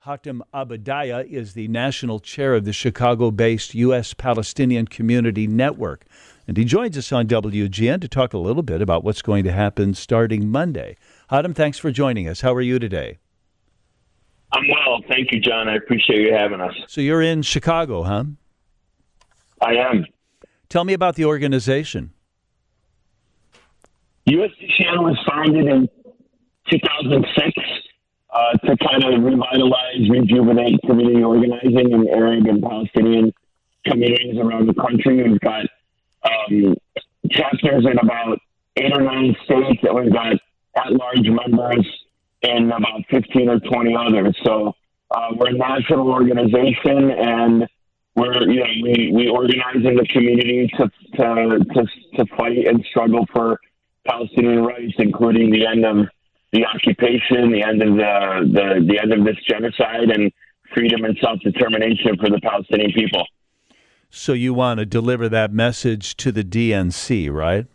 Hatem Abadaya is the national chair of the Chicago-based U.S. Palestinian Community Network, and he joins us on WGN to talk a little bit about what's going to happen starting Monday. Hatem, thanks for joining us. How are you today? I'm well. Thank you, John. I appreciate you having us. So you're in Chicago, huh? I am. Tell me about the organization. USPCN was founded in 2006 to kind of revitalize, rejuvenate community organizing in Arab and Palestinian communities around the country. We've got chapters in about 8 or 9 states, and we've got at-large members in about 15 or 20 others. So we're a national organization, and we organize in the community to fight and struggle for Palestinian rights, including the end of the occupation, the end of the end of this genocide, and freedom and self-determination for the Palestinian people. So you want to deliver that message to the DNC, right?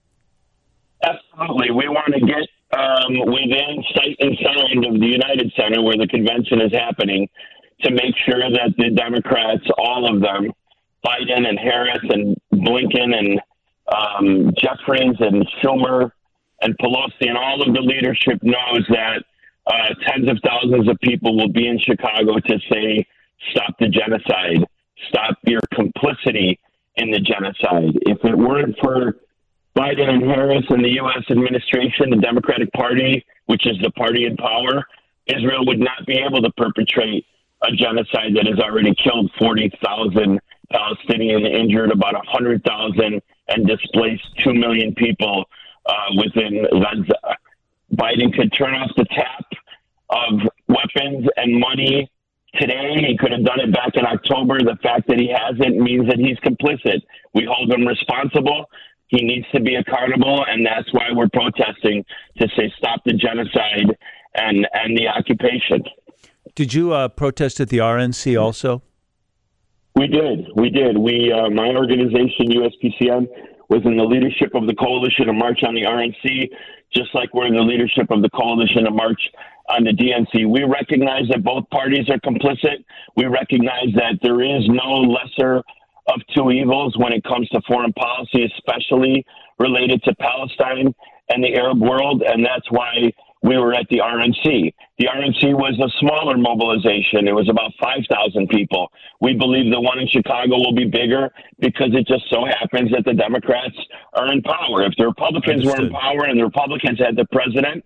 Absolutely. We want to get within sight and sound of the United Center, where the convention is happening, to make sure that the Democrats, all of them, Biden and Harris and Blinken and Jeffries and Schumer and Pelosi and all of the leadership knows that tens of thousands of people will be in Chicago to say, stop the genocide, stop your complicity in the genocide. If it weren't for Biden and Harris and the U.S. administration, the Democratic Party, which is the party in power, Israel would not be able to perpetrate a genocide that has already killed 40,000 Palestinians, injured about 100,000, and displaced 2 million people within Gaza. Biden could turn off the tap of weapons and money today. He could have done it back in October. The fact that he hasn't means that he's complicit. We hold him responsible. He needs to be accountable, and that's why we're protesting, to say stop the genocide and the occupation. Did you protest at the RNC also? We did. My organization, USPCN, was in the leadership of the Coalition to March on the RNC, just like we're in the leadership of the Coalition to March on the DNC. We recognize that both parties are complicit. We recognize that there is no lesser of two evils when it comes to foreign policy, especially related to Palestine and the Arab world, and that's why we were at the RNC. The RNC was a smaller mobilization. It was about 5,000 people. We believe the one in Chicago will be bigger because it just so happens that the Democrats are in power. If the Republicans were in power and the Republicans had the president,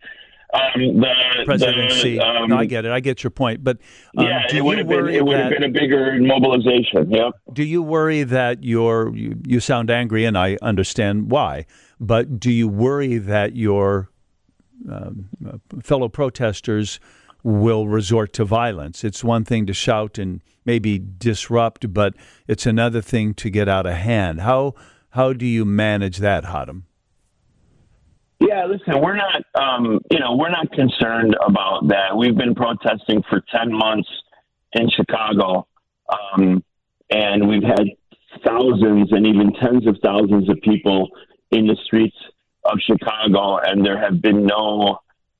presidency. No, I get it. I get your point. But it would have been a bigger mobilization. Yep. Do you worry that you sound angry, and I understand why, but do you worry that your fellow protesters will resort to violence? It's one thing to shout and maybe disrupt, but it's another thing to get out of hand. How do you manage that, Hatem? Yeah, listen, we're not concerned about that. We've been protesting for 10 months in Chicago, and we've had thousands and even tens of thousands of people in the streets of Chicago, and there have been no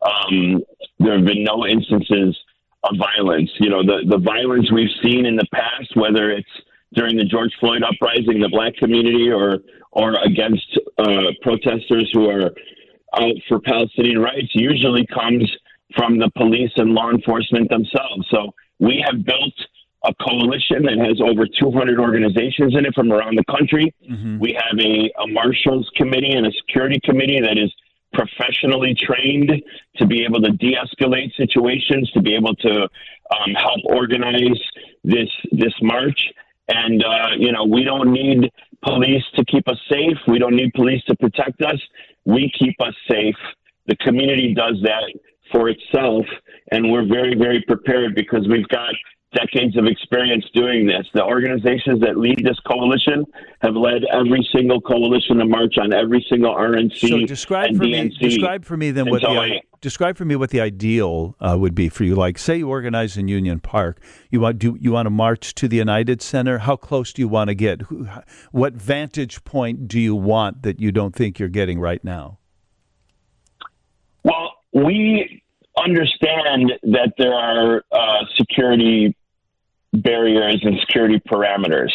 instances of violence. You know, the violence we've seen in the past, whether it's during the George Floyd uprising, the black community, or against protesters who are out for Palestinian rights, usually comes from the police and law enforcement themselves. So we have built a coalition that has over 200 organizations in it from around the country. Mm-hmm. We have a marshals committee and a security committee that is professionally trained to be able to de-escalate situations, to be able to help organize this march. And, we don't need police to keep us safe. We don't need police to protect us. We keep us safe. The community does that for itself. And we're very, very prepared because we've got decades of experience doing this. The organizations that lead this coalition have led every single coalition to march on every single RNC. So describe for me what the ideal would be for you. Like, say you organize in Union Park, you want to march to the United Center. How close do you want to get? What vantage point do you want that you don't think you're getting right now? Well, we understand that there are security barriers and security parameters.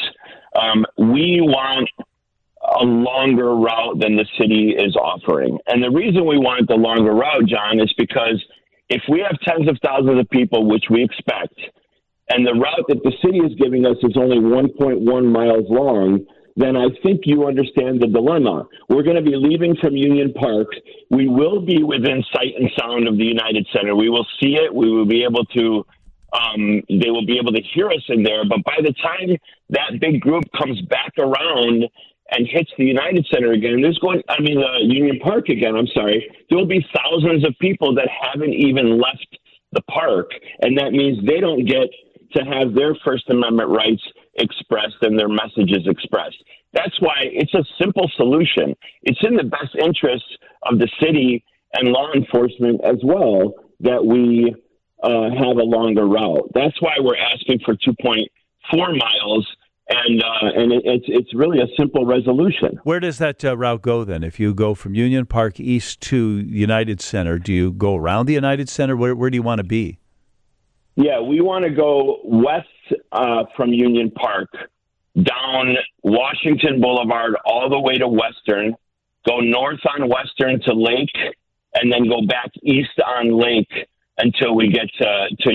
We want a longer route than the city is offering. And the reason we want the longer route, John, is because if we have tens of thousands of people, which we expect, and the route that the city is giving us is only 1.1 miles long, then I think you understand the dilemma. We're going to be leaving from Union Park. We will be within sight and sound of the United Center. We will see it. We will be able to, they will be able to hear us in there. But by the time that big group comes back around and hits the United Center again, Union Park again, there will be thousands of people that haven't even left the park. And that means they don't get to have their First Amendment rights expressed and their messages expressed. That's why it's a simple solution. It's in the best interests of the city and law enforcement as well that we have a longer route. That's why we're asking for 2.4 miles, and it's really a simple resolution. Where does that route go then? If you go from Union Park east to United Center, do you go around the United Center? Where do you want to be? Yeah, we want to go west from Union Park, down Washington Boulevard all the way to Western, go north on Western to Lake, and then go back east on Lake until we get to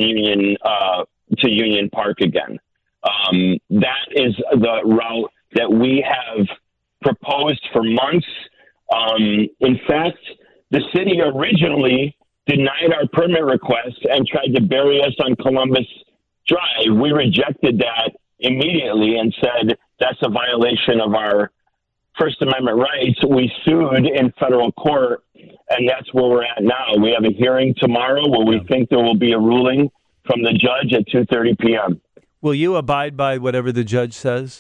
Union Park again. That is the route that we have proposed for months. In fact, the city originally denied our permit request and tried to bury us on Columbus Drive. We rejected that immediately and said that's a violation of our First Amendment rights. We sued in federal court, and that's where we're at now. We have a hearing tomorrow where we think there will be a ruling from the judge at 2:30 p.m. Will you abide by whatever the judge says?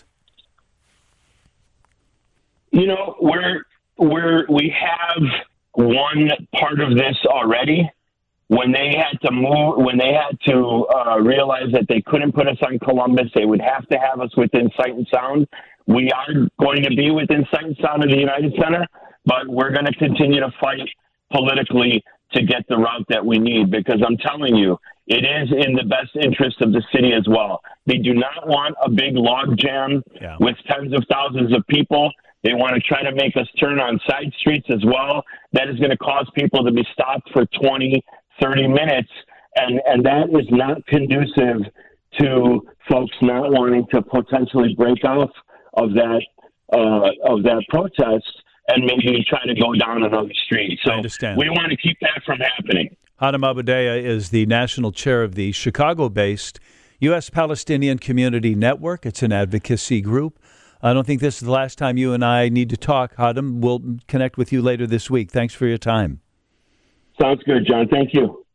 You know, we have one part of this already. When they had to realize that they couldn't put us on Columbus, they would have to have us within sight and sound. We are going to be within sight and sound of the United Center, but we're going to continue to fight politically to get the route that we need, because I'm telling you, it is in the best interest of the city as well. They do not want a big log jam with tens of thousands of people. They want to try to make us turn on side streets as well. That is going to cause people to be stopped for 20, 30 minutes. And that is not conducive to folks not wanting to potentially break off of that protest and maybe try to go down another street. So I understand. We want to keep that from happening. Hadam Aboudia is the national chair of the Chicago-based U.S. Palestinian Community Network. It's an advocacy group. I don't think this is the last time you and I need to talk, Hadam. We'll connect with you later this week. Thanks for your time. Sounds good, John. Thank you.